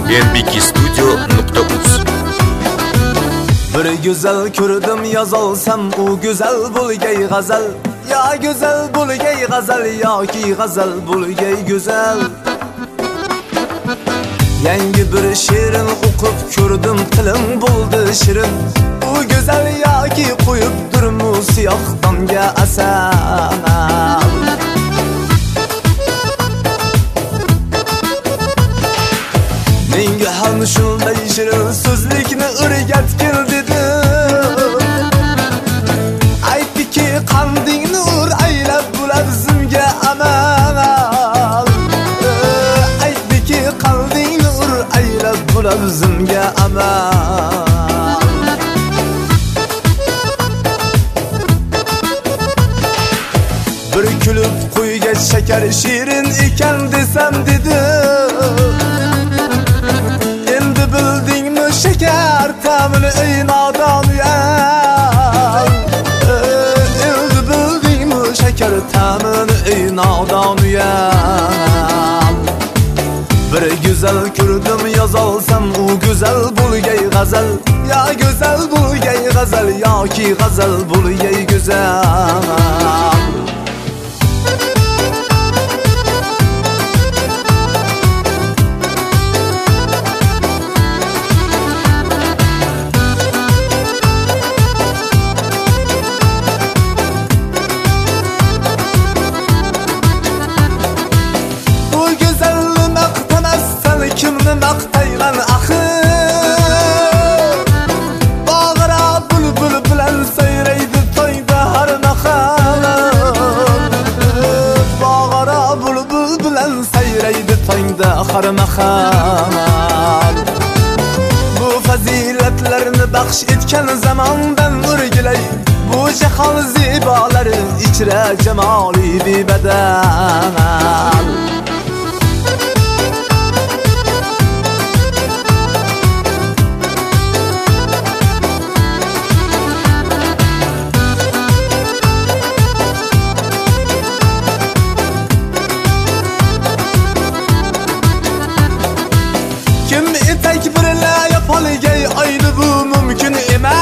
nbkstudio.uz. Bir güzel ko'rdim yozolsam u güzel bo'lgay g'azal, ya güzel bo'lgay g'azal yoki g'azal bo'lgay güzel. Yangi bir she'rin o'qib ko'rdim, tilim bo'ldi shirin. U güzel yoki qo'yib durmu siyoh donga asal. Menga ham shunday shirin so'zlikni o'rgatgil dedim. Aytdiki qandingni ur aylab bular bizimga amal. Aytdiki qandingni ur aylab bular bizimga amal. Bir kulib qo'yga shakar shirin ekan desam dedim. Bildingmi şeker tamını ey nadan uyan. Endi bildingmi şeker tamını ey nadan uyan. Bir güzel ko'rdim yozolsam u güzel bo'lgay g'azal, ya güzel bo'lgay g'azal yoki g'azal bo'lgay güzel. Kimni maqtayman axir, bağıra bulbul bilan sayraydi to'yda har nahar. Bağıra bulbul bilan sayraydi to'yda har nahar. Bu fazilatlarni baxsh etgan zamondan o'rgilay, bu jahon zibolari ichra jamoli bebadal. Tekbirle yapalgay ayni bu mümkün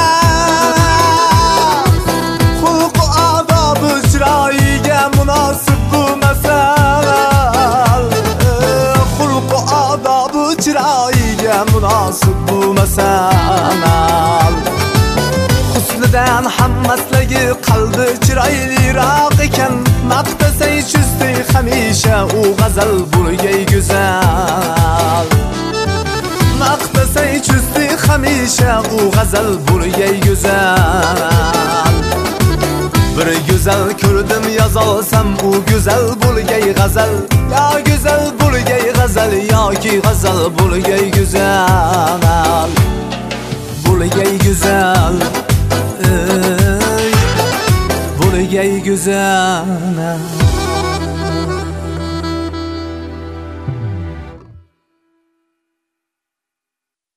emas. Xulq adabı chiroyiga munosib bu masal. Xulq adabı chiroyiga munosib bu masal. Husnidan hammasligi qalbi chiroyliroq ekan, maqtasay chustay hamisha u g'azal bo'lgay go'zal. Maqtasay chustay hamisha u g'azal bo'lgay go'zal. Bir güzel ko'rdim yozolsam u güzel bo'lgay g'azal, ya güzel bo'lgay g'azal yoki g'azal bo'lgay go'zal. Bo'lgay go'zal, bo'lgay go'zal.